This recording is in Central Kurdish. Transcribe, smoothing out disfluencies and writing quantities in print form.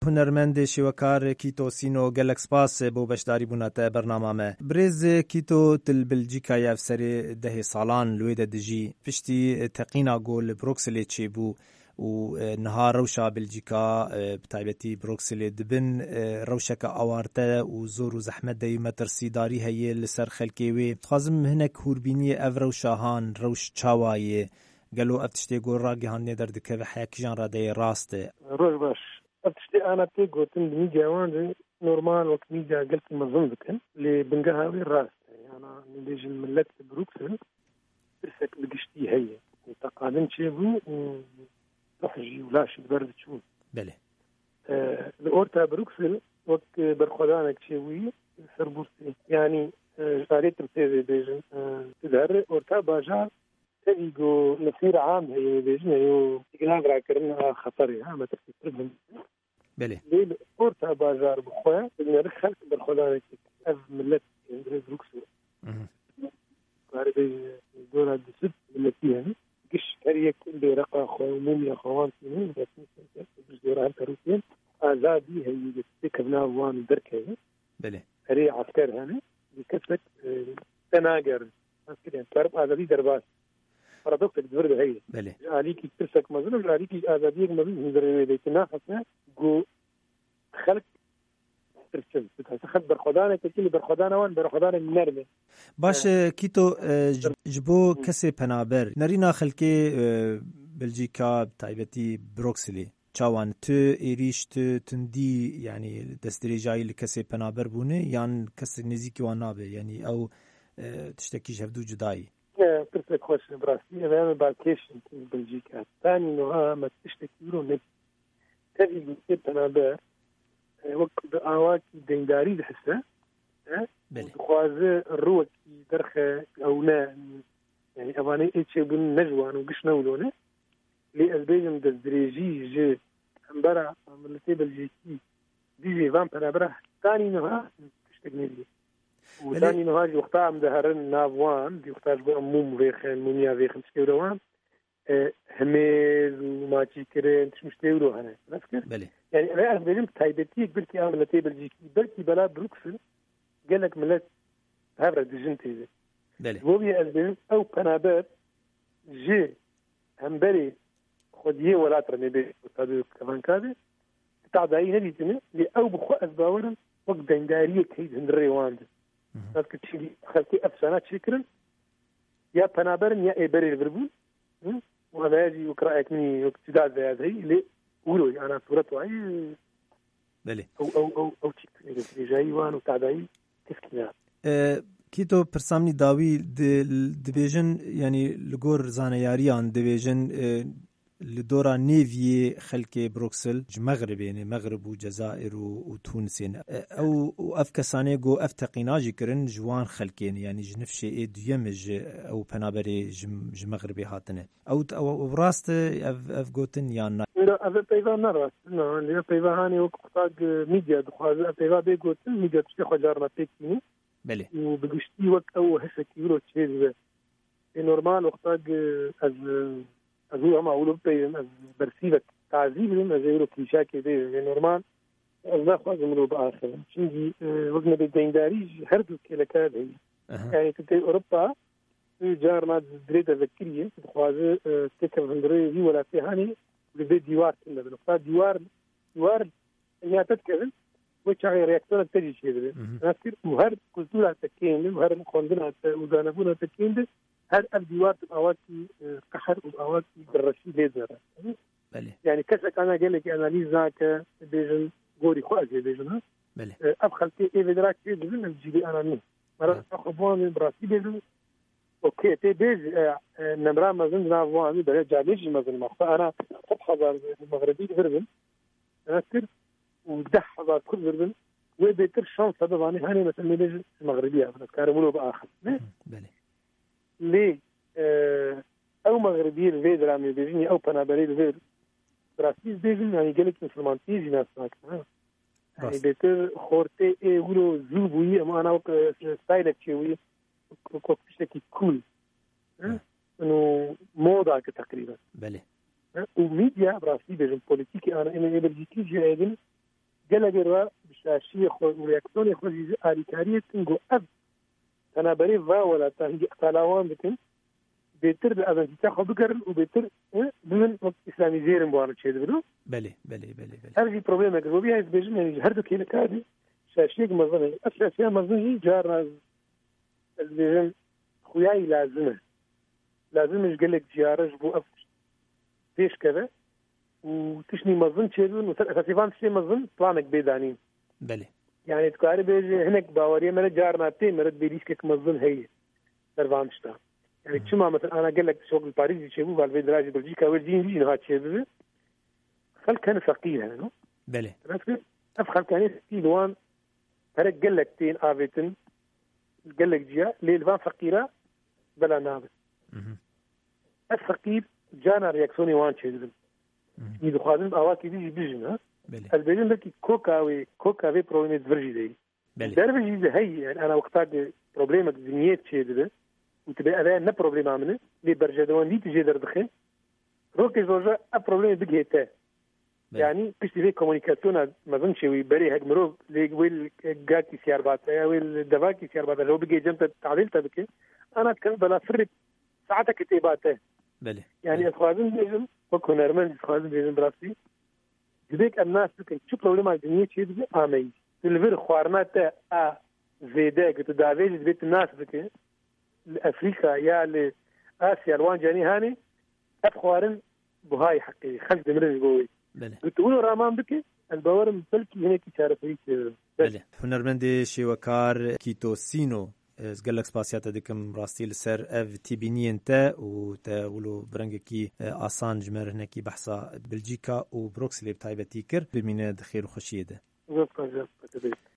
هنرمند شوکار کیتو سینو گلک سپاس بو بشداری بوناته برنامه ما برز کیتو تل بلژیکا یف سری ده سالان لوید دجی پشتی تقینا گول بروکسل چیبو و نهار روشا بلژیکا بتایبتی بروکسل دبن روشک آوارته و زور و زحمت دی مترسیداری هی لسر خلکیوی خازم هنک هوربینی اف روشاهان روش چاوای گلو افتشتی گور را گهانه در دکه و حیاکی جان را دی راسته روش باش افتشتی آنا تی گوتن دمی جوان نورمال وقت میجا قلت مظلم بکن لی بنگه هاوی راسته یانا نبیج الملت بروكسل برسك بقشتي هي تقادم شيبو تحجي ولاش البرد تشون بله الأورتا بروكسل وقت برخدانك شيوي سربورتي يعني جاريت بتيزي بيجن تدهر أورتا باجار تيجو نصير عام هي بيجن هي تقناق راكرنا خطري ها ما تفترضهم بله ليه أورتا باجار بخويا بدنا نرخل برخدانك أف ملت بروكسل عارف دورة دست ملتيها قش كريه كل رقة خومومي خوانتين بس دورة هالتروسين آزادي هي تكبنا وان دركه بله هري عسكر هنا بكسبت تناجر عسكرين كرب آزادي درباس فرادوكس الدورة هي بله عليكي ترسك مظلوم عليكي آزاديك مظلوم هندري بيتنا حسنا جو خلق ترسل بتخد برخدانه كتير برخدانه وان برخدانه نرمه باش کیتو جبو کسی پنابر نرینا خلکی بلژیکا تایبتی بروکسلی چاوان تو ایریش تو تندی یعنی دستریجایی لکسی پنابر بونه یان کسی نزیکی وان نابه یعنی او تشتکیش هفدو جدایی ترسك خوش براسي أنا بالكيشن بلجيكا ثاني نوعها ما تشتكي له نت تبي بنابر وقت بأواكي دينداري لحسه خوازه الروك درخه أو نا يعني أباني إيش يبون نجوان وقش نولونه لأزبيجم دزدريجي جي أمبرا عملتي بلجيكي ديجي فان بنابره ثاني نوعها تشتكني لي وثاني نوعها وقتها مدهرن نافوان دي وقتها جبوا موم فيخن موميا فيخن تشتيروان هميز وماشي كرين مش تيورو هنا بله يعني أنا أزبيجم تايبتي بلكي عملتي بلجيكي بلكي بلا بروكسل قالك ملت هبرة دجنتي بله وبي أزبيجم أو بنابات جي همبري خديه ولا ترني بي وتادو كمان كذا تعداي هذي تني لي أو بخو أزباورن وقت ديندارية كيد هندري واند ناس كتشيلي خلتي أفسانات شكرا يا بنابرن يا إبري البربون وهذا يجي وقرأك مني وابتداء زي هذه اللي قولوا أنا صورته أي بله أو تشيك جاي وان وتعداي تفكينا کیتو پرسامنی داوی دبیجن یعنی لگور زانیاریان دبیجن لدورا نیوی خلک بروکسل مغربین مغرب و جزائر و تونسین او اف کسانه گو اف تقیناجی کرن جوان خلکین یعنی جنفش دیمج او پنابری مغربی هاتنه او راست اف گوتن یا نه لا اف پیدا نراست نه لی پیدا هانی وقت میدیا دخواز پیدا بگوتن میدیا تشتی خجارنا تکینی بله وبقشتي وقت أو هسه كيلو تشيز نورمال وقتاج أزوج ما أقوله بين برسيبك تعذيب لهم أزوجه كيشاك ده نورمال الله خاص منه بآخر شيء وقنا بالدينداريج هردو كلكاد هي يعني كنت أوروبا جارنا دريدة ذكرية خاص تكر هندري دي ولا فيهاني ببيت ديوار كنا بنقطع ديوار اللي تذكر وشاعر رياكتور تجي شيء ده نذكر وهر كلتورة تكين وهر مخندنا وزانبونا تكين ده هر الديوار أواكي قحر وأواكي بالرشيد ليزر يعني كشك أنا قال لك أناليزا كبيجن غوري خواجه بيجن ها أبخلتي إيه بدراك إيه بيجن الجيلي أنا مين مرة أخبواني براسي بيجن أوكي تي بيج نمرة مازن نافواني بلا جاليش مازن مخفى أنا صبح المغربي بربن نذكر ودح هذا كل بربن وبيتر شانس هذا باني هاني مثلا ميلج المغربية كارمولو بآخر بله ليه أو مغربي الفيد رامي بيجيني أو بنابري الفيد براسيس بيجين يعني قالك مسلمانتي جناس معك يعني بيتر خورتي إيه ولو زوبوي أما أنا وك ستايلك شوي وك بشكل كول إنه موضة تقريبا بله وميديا براسي بيجين بوليتيكي أنا إنه بلجيكي جايين جلجروا بشاشي خو رياكسيون خو اريكاريه تنجو اب انا بري فا ولا تنجي طلاوان بكن بيتر اذا تاخذ بكر وبيتر من اسلامي زيرن بوانو تشيد بدو بله هذه بروبلم اقربيه از بيجن يعني هردو كينا كادي شاشي مزني اساسا مزني جارنا البيجن خوياي لازم يقول لك جيارج بو اف فيش كذا وتشني مظن تشيلون وتفان تشني مظن بلانك بيدانين بله يعني تقارب بيجي هناك باوريه من جارنا تي مرد بيريسك مظن هي سرفانشتا يعني تشما مثلا انا قال لك شغل باريس يشوفوا بالفي دراج بلجيكا وجين دي هات شيء خل كان فقير هنا بله افخل كان يستيلوان هرك قال لك تين افيتن قال لك جيا ليلفان فقيره بلا نابس الفقير جانا رياكسوني وان شيء يدخلون اواكي دي بيجنا البيجن لك كوكا في بروبلم فرجي دي درجه دي هي يعني انا وقتها بروبلم دنيت شيء ده وتبقى انا نا بروبلم عمله لي برجدوان دي تجي دردخه روكي زوجا ا بروبلم بيجيتا يعني كش في كومونيكاسيون ما ظنش بري هك مرو لي ويل جاكي سيار بات ويل دواكي سيار بات لو بيجي جنت تعديلته بك انا كان بلا فرق ساعتك كتاباته بله يعني اخوازن بيجن وكونرمن اخوازن بيجن براسي ديك الناس كان شو بروبلم الدنيا شيء دي امي الفير خوارنات زيده كنت دافيج بيت الناس بك لافريقيا يا لاسيا الوان جاني هاني افخوارن بهاي حقي خلف دمرن جوي بتقولوا رامان بك البورم بلكي هناك شارفي بله هنرمند شيوكار كيتوسينو زگلک سپاسیات دکم راستی لسر اف تیبینین تا و تا ولو برنگکی آسان جمرنه کی بحثا بلژیکا و بروکسل بتایبتی کر بمینه دخیر و خوشیه ده